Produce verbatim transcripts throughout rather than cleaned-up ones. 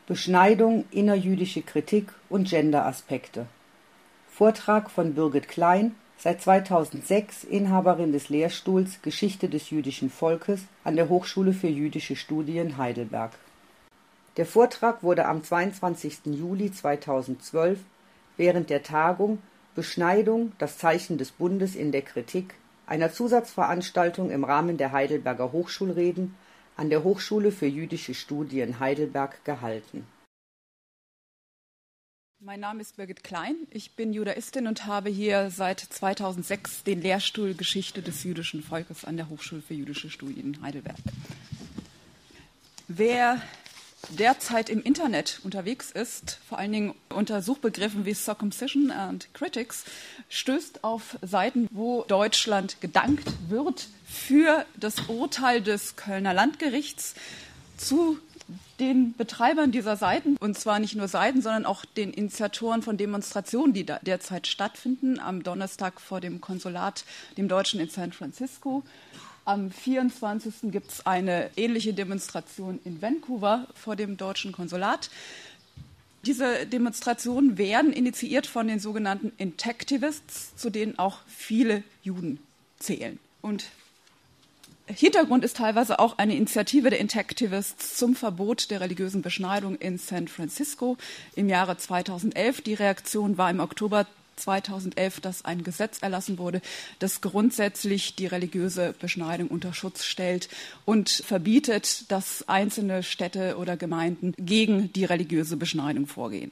Beschneidung, innerjüdische Kritik und Genderaspekte. Vortrag von Birgit Klein, seit zweitausendsechs Inhaberin des Lehrstuhls Geschichte des jüdischen Volkes an der Hochschule für jüdische Studien Heidelberg. Der Vortrag wurde am zweiundzwanzigsten Juli zweitausendzwölf während der Tagung Beschneidung, das Zeichen des Bundes in der Kritik, einer Zusatzveranstaltung im Rahmen der Heidelberger Hochschulreden an der Hochschule für jüdische Studien Heidelberg gehalten. Mein Name ist Birgit Klein, ich bin Judaistin und habe hier seit zweitausendsechs den Lehrstuhl Geschichte des jüdischen Volkes an der Hochschule für jüdische Studien Heidelberg. Wer derzeit im Internet unterwegs ist, vor allen Dingen unter Suchbegriffen wie Circumcision and Critics, stößt auf Seiten, wo Deutschland gedankt wird für das Urteil des Kölner Landgerichts zu den Betreibern dieser Seiten, und zwar nicht nur Seiten, sondern auch den Initiatoren von Demonstrationen, die da derzeit stattfinden. Am Donnerstag vor dem Konsulat, dem Deutschen in San Francisco. Am vierundzwanzigsten gibt es eine ähnliche Demonstration in Vancouver vor dem deutschen Konsulat. Diese Demonstrationen werden initiiert von den sogenannten Intectivists, zu denen auch viele Juden zählen. Und Hintergrund ist teilweise auch eine Initiative der Intectivists zum Verbot der religiösen Beschneidung in San Francisco im Jahre zweitausendelf. Die Reaktion war im Oktober zweitausendelf, dass ein Gesetz erlassen wurde, das grundsätzlich die religiöse Beschneidung unter Schutz stellt und verbietet, dass einzelne Städte oder Gemeinden gegen die religiöse Beschneidung vorgehen.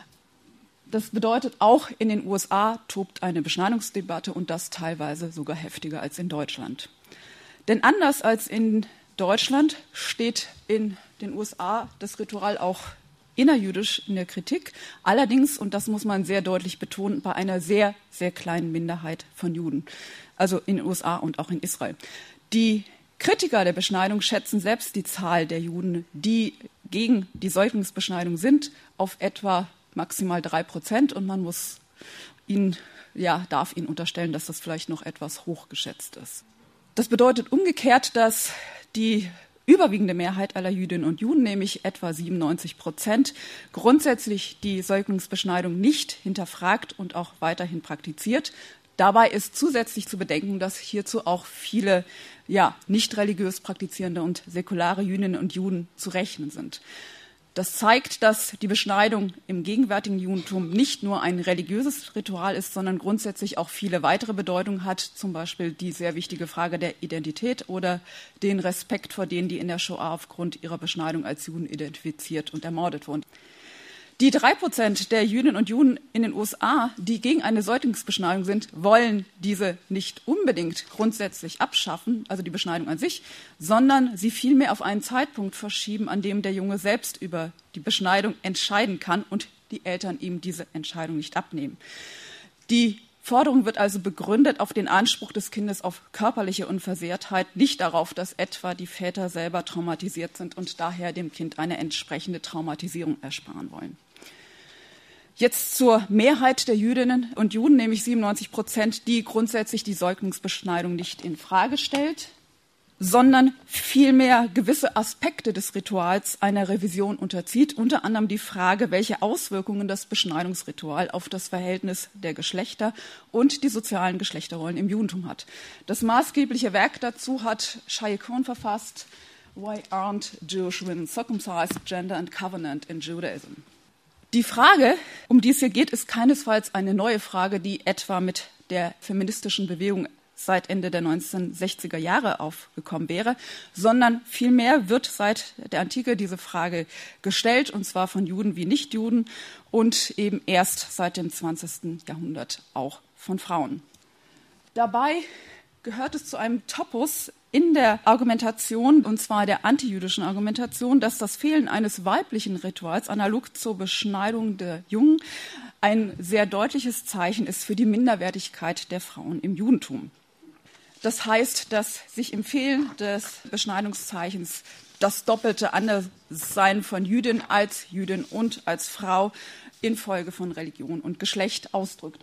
Das bedeutet, auch in den U S A tobt eine Beschneidungsdebatte, und das teilweise sogar heftiger als in Deutschland. Denn anders als in Deutschland steht in den U S A das Ritual auch innerjüdisch in der Kritik. Allerdings, und das muss man sehr deutlich betonen, bei einer sehr, sehr kleinen Minderheit von Juden, also in den U S A und auch in Israel. Die Kritiker der Beschneidung schätzen selbst die Zahl der Juden, die gegen die Säuglingsbeschneidung sind, auf etwa maximal drei Prozent, und man muss ihnen, ja, darf ihnen unterstellen, dass das vielleicht noch etwas hochgeschätzt ist. Das bedeutet umgekehrt, dass die überwiegende Mehrheit aller Jüdinnen und Juden, nämlich etwa siebenundneunzig Prozent, grundsätzlich die Säuglingsbeschneidung nicht hinterfragt und auch weiterhin praktiziert. Dabei ist zusätzlich zu bedenken, dass hierzu auch viele ja, nicht religiös praktizierende und säkulare Jüdinnen und Juden zu rechnen sind. Das zeigt, dass die Beschneidung im gegenwärtigen Judentum nicht nur ein religiöses Ritual ist, sondern grundsätzlich auch viele weitere Bedeutungen hat, zum Beispiel die sehr wichtige Frage der Identität oder den Respekt vor denen, die in der Shoah aufgrund ihrer Beschneidung als Juden identifiziert und ermordet wurden. Die drei Prozent der Jüdinnen und Juden in den U S A, die gegen eine Säuglingsbeschneidung sind, wollen diese nicht unbedingt grundsätzlich abschaffen, also die Beschneidung an sich, sondern sie vielmehr auf einen Zeitpunkt verschieben, an dem der Junge selbst über die Beschneidung entscheiden kann und die Eltern ihm diese Entscheidung nicht abnehmen. Die Forderung wird also begründet auf den Anspruch des Kindes auf körperliche Unversehrtheit, nicht darauf, dass etwa die Väter selber traumatisiert sind und daher dem Kind eine entsprechende Traumatisierung ersparen wollen. Jetzt zur Mehrheit der Jüdinnen und Juden, nämlich siebenundneunzig Prozent, die grundsätzlich die Säuglingsbeschneidung nicht in Frage stellt, sondern vielmehr gewisse Aspekte des Rituals einer Revision unterzieht, unter anderem die Frage, welche Auswirkungen das Beschneidungsritual auf das Verhältnis der Geschlechter und die sozialen Geschlechterrollen im Judentum hat. Das maßgebliche Werk dazu hat Shai Cohn verfasst, Why Aren't Jewish Women Circumcised? Gender and Covenant in Judaism. Die Frage, um die es hier geht, ist keinesfalls eine neue Frage, die etwa mit der feministischen Bewegung seit Ende der neunzehnhundertsechziger Jahre aufgekommen wäre, sondern vielmehr wird seit der Antike diese Frage gestellt, und zwar von Juden wie Nichtjuden und eben erst seit dem zwanzigsten Jahrhundert auch von Frauen. Dabei gehört es zu einem Topos in der Argumentation, und zwar der antijüdischen Argumentation, dass das Fehlen eines weiblichen Rituals analog zur Beschneidung der Jungen ein sehr deutliches Zeichen ist für die Minderwertigkeit der Frauen im Judentum. Das heißt, dass sich im Fehlen des Beschneidungszeichens das doppelte Anderssein von Jüdin als Jüdin und als Frau infolge von Religion und Geschlecht ausdrückt. Ein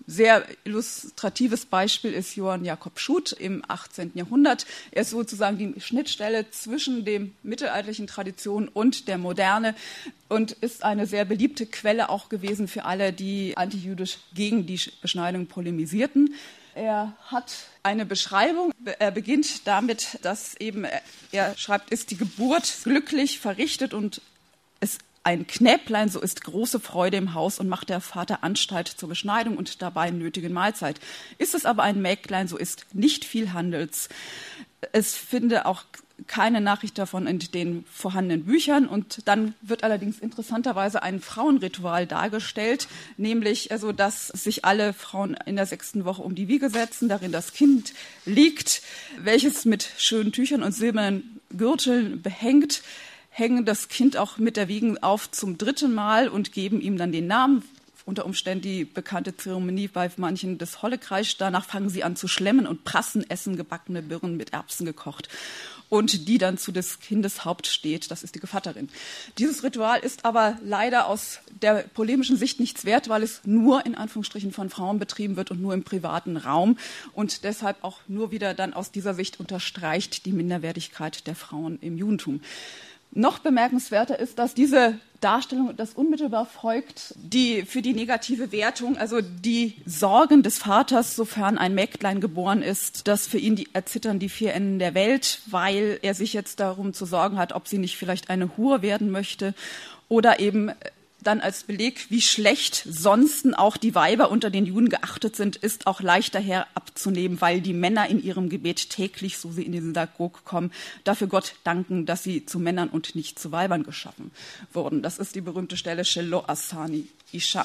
sehr illustratives Beispiel ist Johann Jakob Schuth im achtzehnten Jahrhundert. Er ist sozusagen die Schnittstelle zwischen den mittelalterlichen Traditionen und der Moderne und ist eine sehr beliebte Quelle auch gewesen für alle, die antijüdisch gegen die Beschneidung polemisierten. Er hat eine Beschreibung. Er beginnt damit, dass eben, er schreibt, ist die Geburt glücklich verrichtet und es ein Knäblein, so ist große Freude im Haus und macht der Vater Anstalt zur Beschneidung und dabei nötigen Mahlzeit. Ist es aber ein Mägdlein, so ist nicht viel Handels. Es finde auch keine Nachricht davon in den vorhandenen Büchern. Und dann wird allerdings interessanterweise ein Frauenritual dargestellt, nämlich also, dass sich alle Frauen in der sechsten Woche um die Wiege setzen, darin das Kind liegt, welches mit schönen Tüchern und silbernen Gürteln behängt, hängen das Kind auch mit der Wiege auf zum dritten Mal und geben ihm dann den Namen. Unter Umständen die bekannte Zeremonie bei manchen des Hollekreis. Danach fangen sie an zu schlemmen und prassen, essen gebackene Birnen mit Erbsen gekocht. Und die dann zu des Kindes Haupt steht, das ist die Gevatterin. Dieses Ritual ist aber leider aus der polemischen Sicht nichts wert, weil es nur in Anführungsstrichen von Frauen betrieben wird und nur im privaten Raum und deshalb auch nur wieder dann aus dieser Sicht unterstreicht die Minderwertigkeit der Frauen im Judentum. Noch bemerkenswerter ist, dass diese Darstellung das unmittelbar folgt, die für die negative Wertung, also die Sorgen des Vaters, sofern ein Mägdlein geboren ist, dass für ihn die, erzittern die vier Enden der Welt, weil er sich jetzt darum zu sorgen hat, ob sie nicht vielleicht eine Hure werden möchte oder eben dann als Beleg, wie schlecht sonst auch die Weiber unter den Juden geachtet sind, ist auch leicht daher abzunehmen, weil die Männer in ihrem Gebet täglich, so sie in die Synagoge kommen, dafür Gott danken, dass sie zu Männern und nicht zu Weibern geschaffen wurden. Das ist die berühmte Stelle Shelo Asani Isha.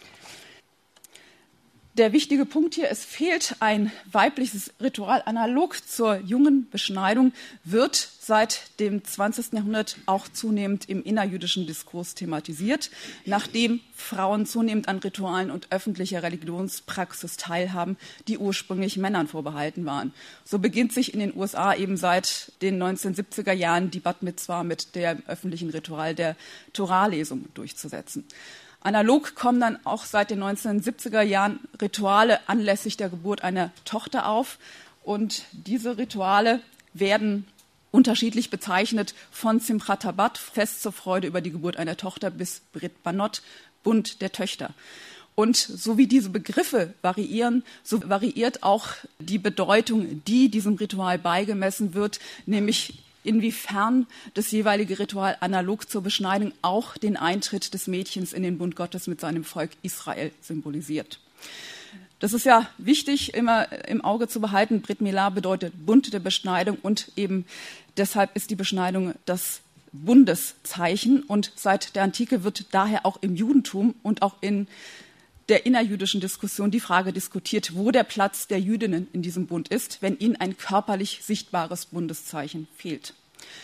Der wichtige Punkt hier, es fehlt ein weibliches Ritual analog zur jungen Beschneidung, wird seit dem zwanzigsten Jahrhundert auch zunehmend im innerjüdischen Diskurs thematisiert, nachdem Frauen zunehmend an Ritualen und öffentlicher Religionspraxis teilhaben, die ursprünglich Männern vorbehalten waren. So beginnt sich in den U S A eben seit den neunzehnhundertsiebziger Jahren die Bat Mitzvah mit dem öffentlichen Ritual der Torah-Lesung durchzusetzen. Analog kommen dann auch seit den neunzehnhundertsiebziger Jahren Rituale anlässlich der Geburt einer Tochter auf. Und diese Rituale werden unterschiedlich bezeichnet, von Simchat Tabat, Fest zur Freude über die Geburt einer Tochter, bis Brit Banot, Bund der Töchter. Und so wie diese Begriffe variieren, so variiert auch die Bedeutung, die diesem Ritual beigemessen wird, nämlich inwiefern das jeweilige Ritual analog zur Beschneidung auch den Eintritt des Mädchens in den Bund Gottes mit seinem Volk Israel symbolisiert. Das ist ja wichtig, immer im Auge zu behalten. Brit Milah bedeutet Bund der Beschneidung und eben deshalb ist die Beschneidung das Bundeszeichen. Und seit der Antike wird daher auch im Judentum und auch in der innerjüdischen Diskussion die Frage diskutiert, wo der Platz der Jüdinnen in diesem Bund ist, wenn ihnen ein körperlich sichtbares Bundeszeichen fehlt.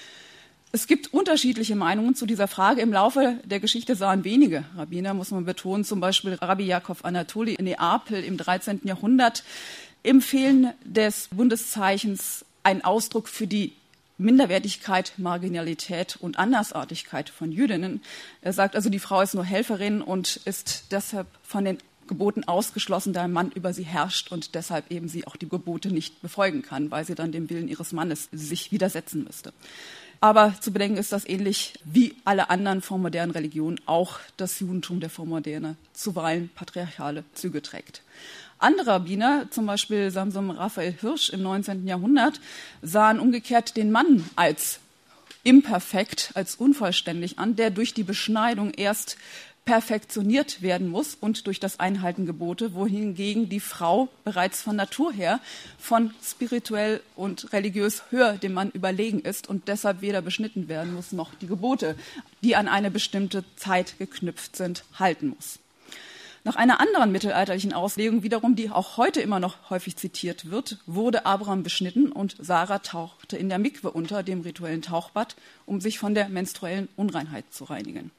Es gibt unterschiedliche Meinungen zu dieser Frage. Im Laufe der Geschichte sahen wenige Rabbiner, muss man betonen, zum Beispiel Rabbi Jakob Anatoli in Neapel im dreizehnten Jahrhundert, im Fehlen des Bundeszeichens einen Ausdruck für die Minderwertigkeit, Marginalität und Andersartigkeit von Jüdinnen. Er sagt also, die Frau ist nur Helferin und ist deshalb von den Geboten ausgeschlossen, da ein Mann über sie herrscht und deshalb eben sie auch die Gebote nicht befolgen kann, weil sie dann dem Willen ihres Mannes sich widersetzen müsste. Aber zu bedenken ist das ähnlich wie alle anderen vormodernen Religionen auch das Judentum der Vormoderne zuweilen patriarchale Züge trägt. Andere Rabbiner, zum Beispiel Samson Raphael Hirsch im neunzehnten Jahrhundert, sahen umgekehrt den Mann als imperfekt, als unvollständig an, der durch die Beschneidung erst perfektioniert werden muss und durch das Einhalten Gebote, wohingegen die Frau bereits von Natur her von spirituell und religiös höher dem Mann überlegen ist und deshalb weder beschnitten werden muss, noch die Gebote, die an eine bestimmte Zeit geknüpft sind, halten muss. Nach einer anderen mittelalterlichen Auslegung wiederum, die auch heute immer noch häufig zitiert wird, wurde Abraham beschnitten und Sarah tauchte in der Mikwe unter, dem rituellen Tauchbad, um sich von der menstruellen Unreinheit zu reinigen.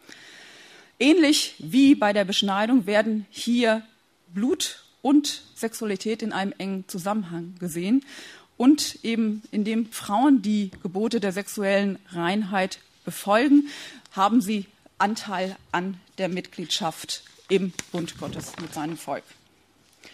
Ähnlich wie bei der Beschneidung werden hier Blut und Sexualität in einem engen Zusammenhang gesehen und eben indem Frauen die Gebote der sexuellen Reinheit befolgen, haben sie Anteil an der Mitgliedschaft im Bund Gottes mit seinem Volk.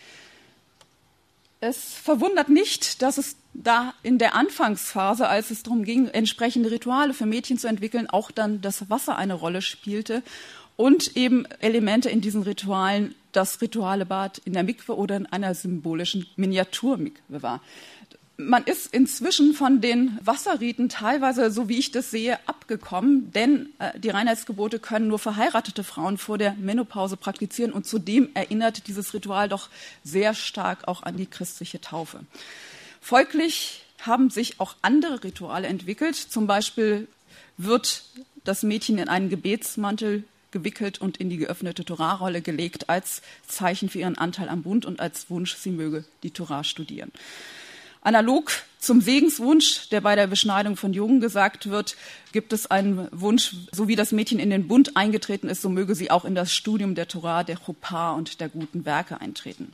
Es verwundert nicht, dass es da in der Anfangsphase, als es darum ging, entsprechende Rituale für Mädchen zu entwickeln, auch dann das Wasser eine Rolle spielte und eben Elemente in diesen Ritualen, das rituale Bad in der Mikwe oder in einer symbolischen Miniaturmikwe war. Man ist inzwischen von den Wasserriten teilweise, so wie ich das sehe, abgekommen, denn äh, die Reinheitsgebote können nur verheiratete Frauen vor der Menopause praktizieren und zudem erinnert dieses Ritual doch sehr stark auch an die christliche Taufe. Folglich haben sich auch andere Rituale entwickelt, zum Beispiel wird das Mädchen in einen Gebetsmantel gewickelt und in die geöffnete Torarolle gelegt als Zeichen für ihren Anteil am Bund und als Wunsch, sie möge die Tora studieren. Analog zum Segenswunsch, der bei der Beschneidung von Jungen gesagt wird, gibt es einen Wunsch, so wie das Mädchen in den Bund eingetreten ist, so möge sie auch in das Studium der Tora, der Chuppah und der guten Werke eintreten.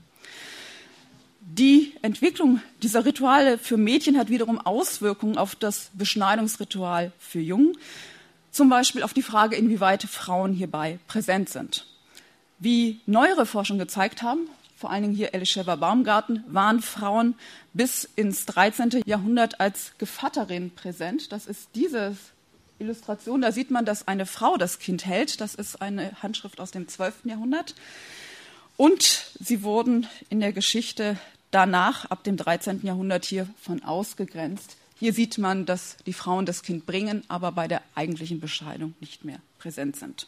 Die Entwicklung dieser Rituale für Mädchen hat wiederum Auswirkungen auf das Beschneidungsritual für Jungen, zum Beispiel auf die Frage, inwieweit Frauen hierbei präsent sind. Wie neuere Forschung gezeigt haben, vor allen Dingen hier Elisheva Baumgarten, waren Frauen bis ins dreizehnten Jahrhundert als Gevatterin präsent. Das ist diese Illustration, da sieht man, dass eine Frau das Kind hält. Das ist eine Handschrift aus dem zwölften Jahrhundert. Und sie wurden in der Geschichte danach, ab dem dreizehnten Jahrhundert, hiervon ausgegrenzt. Hier sieht man, dass die Frauen das Kind bringen, aber bei der eigentlichen Bescheidung nicht mehr präsent sind.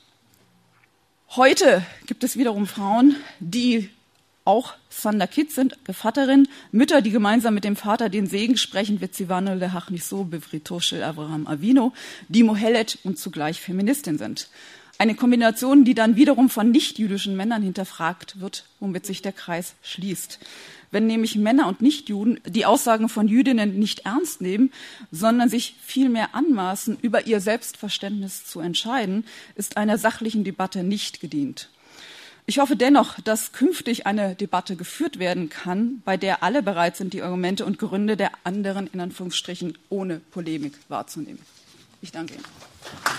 Heute gibt es wiederum Frauen, die auch Sandakit sind, Gevatterin, Mütter, die gemeinsam mit dem Vater den Segen sprechen, Vetsivano lehachniso bevritoshel Avraham Avino, die Mohelet und zugleich Feministin sind. Eine Kombination, die dann wiederum von nicht-jüdischen Männern hinterfragt wird, womit sich der Kreis schließt. Wenn nämlich Männer und Nichtjuden die Aussagen von Jüdinnen nicht ernst nehmen, sondern sich vielmehr anmaßen, über ihr Selbstverständnis zu entscheiden, ist einer sachlichen Debatte nicht gedient. Ich hoffe dennoch, dass künftig eine Debatte geführt werden kann, bei der alle bereit sind, die Argumente und Gründe der anderen in Anführungsstrichen ohne Polemik wahrzunehmen. Ich danke Ihnen.